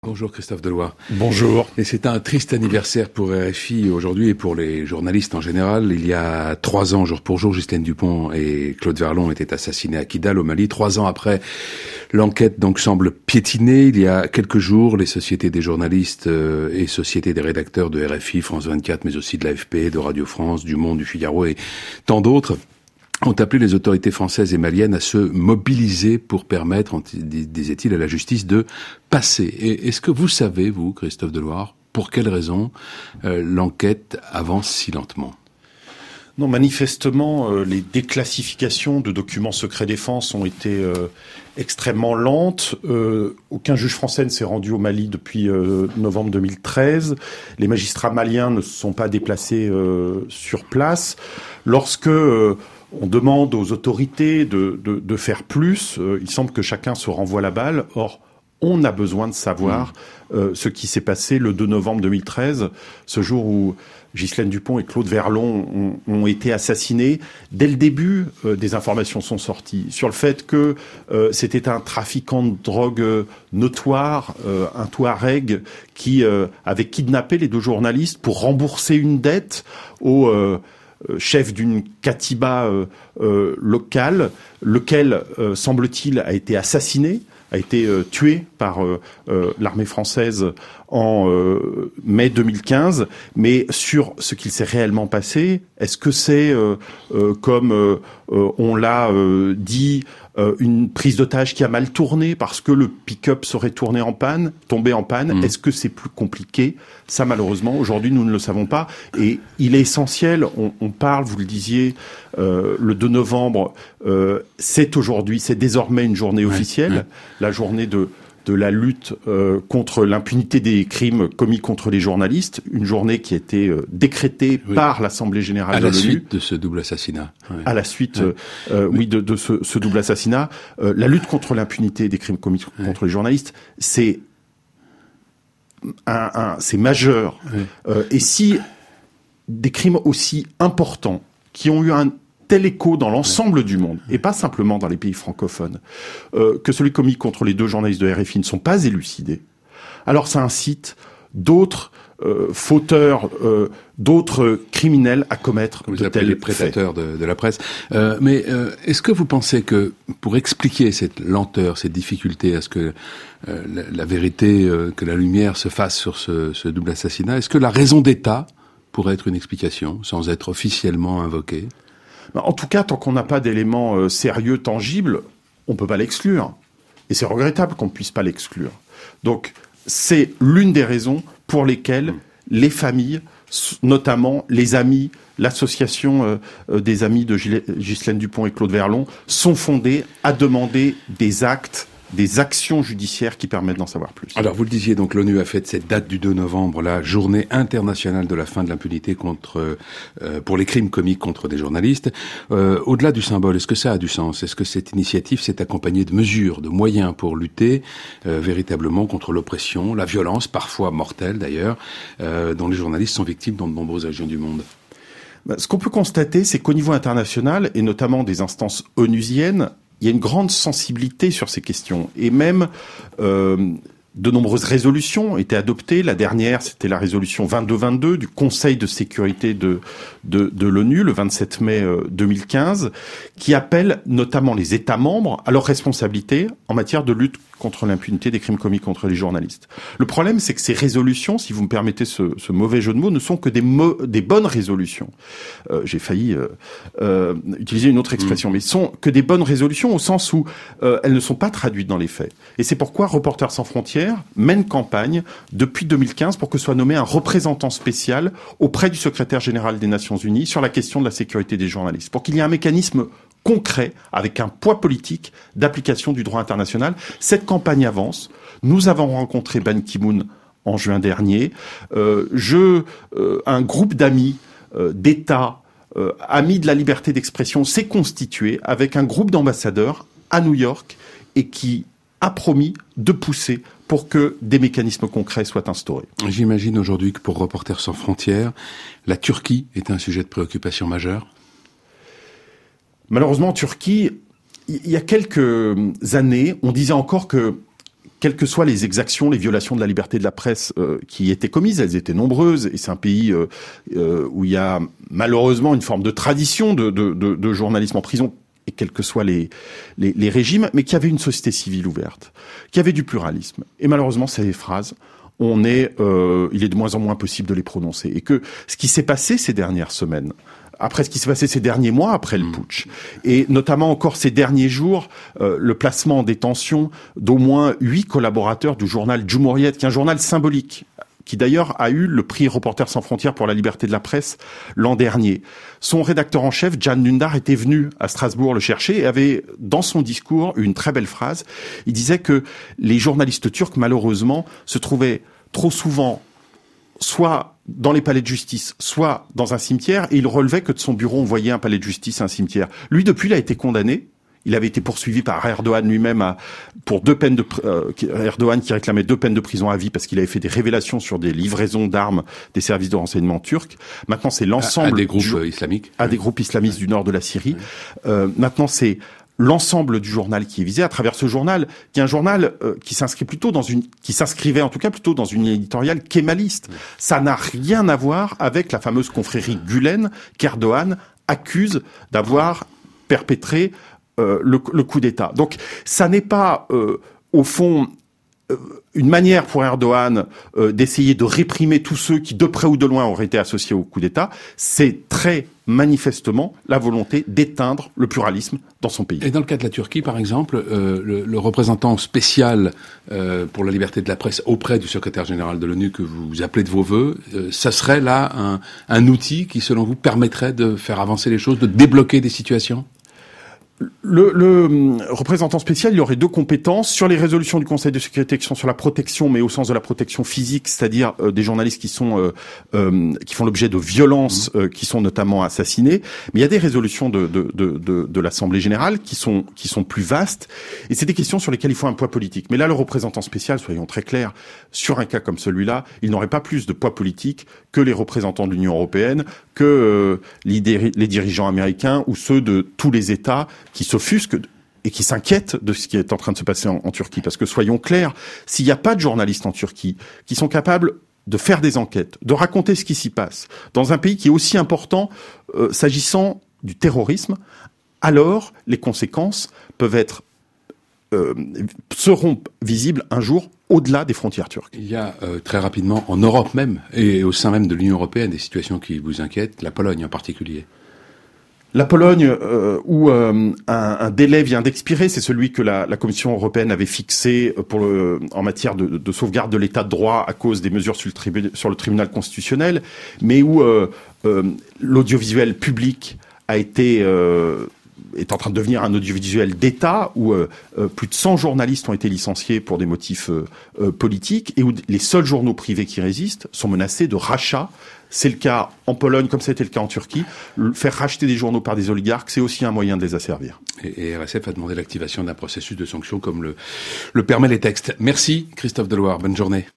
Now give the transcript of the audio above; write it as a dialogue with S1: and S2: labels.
S1: Bonjour Christophe Deloy.
S2: Bonjour.
S1: Et c'est un triste anniversaire pour RFI aujourd'hui et pour les journalistes en général. Il y a 3 ans, jour pour jour, Ghislaine Dupont et Claude Verlon étaient assassinés à Kidal au Mali. 3 ans après, l'enquête donc semble piétiner. Il y a quelques jours, les sociétés des journalistes et sociétés des rédacteurs de RFI, France 24, mais aussi de l'AFP, de Radio France, du Monde, du Figaro et tant d'autres ont appelé les autorités françaises et maliennes à se mobiliser pour permettre, disait-il, à la justice de passer. Et est-ce que vous savez, vous, Christophe Deloy, pour quelles raisons l'enquête avance si lentement ?
S2: Non, manifestement, les déclassifications de documents secret défense ont été extrêmement lentes. Aucun juge français ne s'est rendu au Mali depuis novembre 2013. Les magistrats maliens ne se sont pas déplacés sur place. Lorsque on demande aux autorités de faire plus, il semble que chacun se renvoie la balle. Or, on a besoin de savoir ce qui s'est passé le 2 novembre 2013, ce jour où Ghislaine Dupont et Claude Verlon ont été assassinés. Dès le début, des informations sont sorties sur le fait que c'était un trafiquant de drogue notoire, un Touareg, qui avait kidnappé les 2 journalistes pour rembourser une dette au chef d'une katiba locale, lequel, semble-t-il, a été assassiné, a été tué par l'armée française en mai 2015. Mais sur ce qu'il s'est réellement passé, est-ce que c'est, comme on l'a dit, une prise d'otage qui a mal tourné parce que le pick-up serait tombé en panne? Est-ce que c'est plus compliqué? Ça, malheureusement, aujourd'hui, nous ne le savons pas. Et il est essentiel, on parle, vous le disiez, le 2 novembre, c'est aujourd'hui, c'est désormais une journée officielle, la journée de la lutte contre l'impunité des crimes commis contre les journalistes, une journée qui a été décrétée par l'Assemblée générale de l'ONU.
S1: À la suite de ce double assassinat.
S2: À la suite, de ce double assassinat. La lutte contre l'impunité des crimes commis contre les journalistes, c'est majeur. Et si des crimes aussi importants, qui ont eu un tel écho dans l'ensemble du monde, et pas simplement dans les pays francophones, que celui commis contre les 2 journalistes de RFI ne sont pas élucidés, alors ça incite d'autres fauteurs, d'autres criminels à commettre de tels
S1: les prédateurs de la presse. Mais est-ce que vous pensez que, pour expliquer cette lenteur, cette difficulté à ce que la vérité, que la lumière se fasse sur ce double assassinat, est-ce que la raison d'État pourrait être une explication, sans être officiellement invoquée ?
S2: En tout cas, tant qu'on n'a pas d'éléments sérieux, tangibles, on ne peut pas l'exclure. Et c'est regrettable qu'on ne puisse pas l'exclure. Donc, c'est l'une des raisons pour lesquelles les familles, notamment les amis, l'association des amis de Ghislaine Dupont et Claude Verlon, sont fondées à demander des actes, des actions judiciaires qui permettent d'en savoir plus.
S1: Alors, vous le disiez, donc l'ONU a fait cette date du 2 novembre, la journée internationale de la fin de l'impunité pour les crimes commis contre des journalistes. Au-delà du symbole, est-ce que ça a du sens? Est-ce que cette initiative s'est accompagnée de mesures, de moyens pour lutter véritablement contre l'oppression, la violence, parfois mortelle d'ailleurs, dont les journalistes sont victimes dans de nombreuses régions du monde?
S2: Ce qu'on peut constater, c'est qu'au niveau international, et notamment des instances onusiennes, il y a une grande sensibilité sur ces questions. Et même de nombreuses résolutions ont été adoptées. La dernière, c'était la résolution 2222 du Conseil de sécurité de l'ONU, le 27 mai 2015, qui appelle notamment les États membres à leur responsabilité en matière de lutte contre l'impunité des crimes commis contre les journalistes. Le problème, c'est que ces résolutions, si vous me permettez ce mauvais jeu de mots, ne sont que des bonnes résolutions. J'ai failli utiliser une autre expression, mais sont que des bonnes résolutions au sens où elles ne sont pas traduites dans les faits. Et c'est pourquoi Reporters sans frontières mène campagne depuis 2015 pour que soit nommé un représentant spécial auprès du secrétaire général des Nations Unies sur la question de la sécurité des journalistes, pour qu'il y ait un mécanisme concret, avec un poids politique d'application du droit international. Cette campagne avance. Nous avons rencontré Ban Ki-moon en juin dernier. Un groupe d'amis d'États, amis de la liberté d'expression, s'est constitué avec un groupe d'ambassadeurs à New York et qui a promis de pousser pour que des mécanismes concrets soient instaurés.
S1: J'imagine aujourd'hui que pour Reporters sans frontières, la Turquie est un sujet de préoccupation majeur.
S2: Malheureusement, en Turquie, il y a quelques années, on disait encore que quelles que soient les exactions, les violations de la liberté de la presse qui étaient commises, elles étaient nombreuses, et c'est un pays où il y a malheureusement une forme de tradition de journalisme en prison, et quels que soient les régimes, mais qui avait une société civile ouverte, qui avait du pluralisme. Et malheureusement, ces phrases, il est de moins en moins possible de les prononcer. Et que ce qui s'est passé ces dernières semaines, après ce qui s'est passé ces derniers mois après le putsch, et notamment encore ces derniers jours, le placement en détention d'au moins 8 collaborateurs du journal Cumhuriyet, qui est un journal symbolique, qui d'ailleurs a eu le prix Reporters sans frontières pour la liberté de la presse l'an dernier. Son rédacteur en chef, Can Dündar, était venu à Strasbourg le chercher et avait, dans son discours, une très belle phrase. Il disait que les journalistes turcs, malheureusement, se trouvaient trop souvent soit dans les palais de justice, soit dans un cimetière, et il relevait que de son bureau, on voyait un palais de justice, un cimetière. Lui, depuis, il a été condamné. Il avait été poursuivi par Erdogan lui-même pour 2 peines Erdogan qui réclamait 2 peines de prison à vie parce qu'il avait fait des révélations sur des livraisons d'armes des services de renseignement turcs. Maintenant, c'est l'ensemble
S1: à des groupes islamiques.
S2: Des groupes islamistes du nord de la Syrie. Maintenant, c'est l'ensemble du journal qui est visé à travers ce journal, qui est un journal qui s'inscrivait en tout cas plutôt dans une éditoriale kémaliste. Ça n'a rien à voir avec la fameuse confrérie Gülen qu'Erdogan accuse d'avoir perpétré le coup d'État. Donc, ça n'est pas, au fond, une manière pour Erdogan d'essayer de réprimer tous ceux qui, de près ou de loin, auraient été associés au coup d'État. C'est très manifestement la volonté d'éteindre le pluralisme dans son pays.
S1: Et dans le cas de la Turquie, par exemple, le représentant spécial pour la liberté de la presse auprès du secrétaire général de l'ONU que vous appelez de vos vœux, ça serait là un outil qui, selon vous, permettrait de faire avancer les choses, de débloquer des situations ?
S2: Le représentant spécial, il aurait 2 compétences sur les résolutions du Conseil de sécurité qui sont sur la protection, mais au sens de la protection physique, c'est-à-dire des journalistes qui font l'objet de violences, qui sont notamment assassinés. Mais il y a des résolutions de l'Assemblée générale qui sont plus vastes, et c'est des questions sur lesquelles il faut un poids politique. Mais là, le représentant spécial, soyons très clairs, sur un cas comme celui-là, il n'aurait pas plus de poids politique que les représentants de l'Union européenne, que les dirigeants américains ou ceux de tous les États qui s'offusquent et qui s'inquiètent de ce qui est en train de se passer en Turquie. Parce que soyons clairs, s'il n'y a pas de journalistes en Turquie qui sont capables de faire des enquêtes, de raconter ce qui s'y passe, dans un pays qui est aussi important s'agissant du terrorisme, alors les conséquences seront visibles un jour au-delà des frontières turques. Il
S1: y a très rapidement, en Europe même, et au sein même de l'Union européenne, des situations qui vous inquiètent, la Pologne en particulier.
S2: La Pologne, où un délai vient d'expirer, c'est celui que la Commission européenne avait fixé en matière de sauvegarde de l'état de droit à cause des mesures sur le tribunal constitutionnel, mais où l'audiovisuel public est en train de devenir un audiovisuel d'État, où plus de 100 journalistes ont été licenciés pour des motifs politiques, et où les seuls journaux privés qui résistent sont menacés de rachat. C'est le cas en Pologne, comme c'était le cas en Turquie. Faire racheter des journaux par des oligarques, c'est aussi un moyen de les asservir.
S1: Et RSF a demandé l'activation d'un processus de sanction comme le permet les textes. Merci Christophe Deloire, bonne journée.